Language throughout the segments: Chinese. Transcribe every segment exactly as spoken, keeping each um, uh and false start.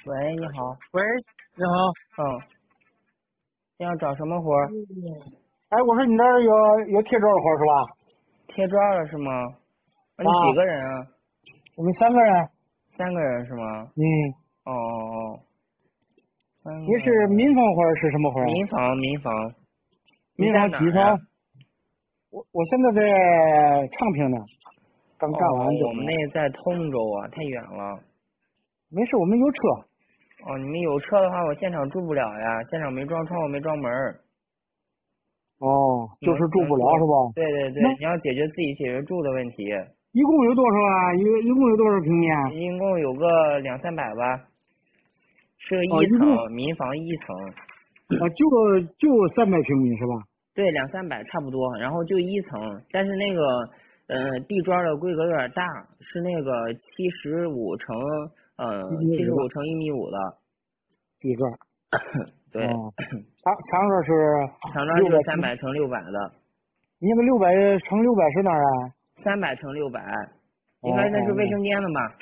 喂，你好。 喂，你好。 嗯，你要找什么活儿？ 哎，我说你那儿有有贴砖活是吧？ 贴砖了是吗？啊，你啊， 几个人啊？ 我们三个人。 三个人是吗？ 嗯。 哦哦哦。三个你是民房活是什么活？ 民房，民房。你民在房几层？ 哪儿呀？ 我我现在在昌平呢，刚干哦， 完这个。 我们那在通州啊，太远了。 没事，我们有车。 哦，你们有车的话，我现场住不了呀，现场没装窗户，没装门儿。 哦，就是能住不了能住？ 是吧？ 对对对， 那你要解决自己解决住的问题。 一共有多少啊？一一共有多少平米啊？ 一共有个两三百吧，是个哦， 一一共层，民房一层。 啊，就就三百平米是吧？ 对，两三百差不多，然后就一层，但是那个，呃，地砖的规格有点大，是那个七十五乘，呃，七十五乘一米五的地砖。 对， 哦，长长砖是墙砖六百乘。 就是三百乘六百的， 你那个六百乘六百是哪儿啊？ 三百乘六百， 哦应该那是卫哦生间的吧？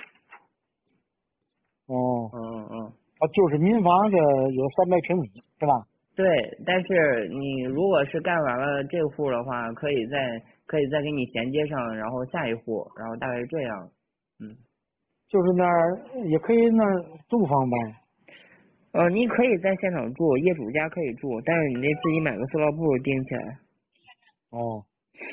哦。 嗯嗯嗯， 啊，就是民房的有三百平米是吧？ 对，但是你如果是盖完了这户的话，可以再可以再给你衔接上，然后下一户，然后大概是这样，嗯。 就是那儿也可以那儿租房呗。 呃，你可以在现场住，业主家可以住，但是你得自己买个塑料布钉起来。 哦，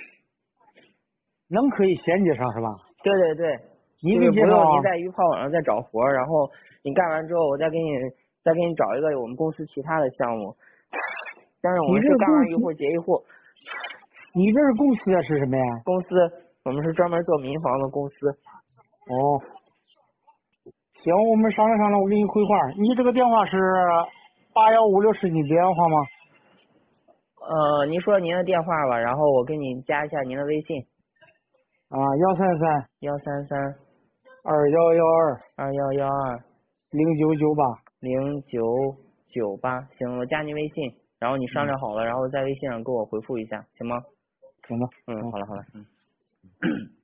能可以衔接上是吧？ 对对对， 你就是不给介绍。 用您在鱼炮网上再找活儿，然后你干完之后，我再给你再给你找一个我们公司其他的项目。但是我你这们是干完公司， 一户结一户， 你这是公司啊是什么呀？ 公司我们是专门做民房的公司。 哦，行，我们商量商量，我给你回话。你这个电话是八幺五六是你电话吗？ 呃，您说您的电话吧，然后我给你加一下您的微信， 啊，幺三三幺三三二幺幺二二幺幺二零九九八。 零九九八，行，我加您微信，然后你商量好了，然后在微信上给我回复一下，行吗？ 行吧。 嗯， 嗯。 好了好了，嗯。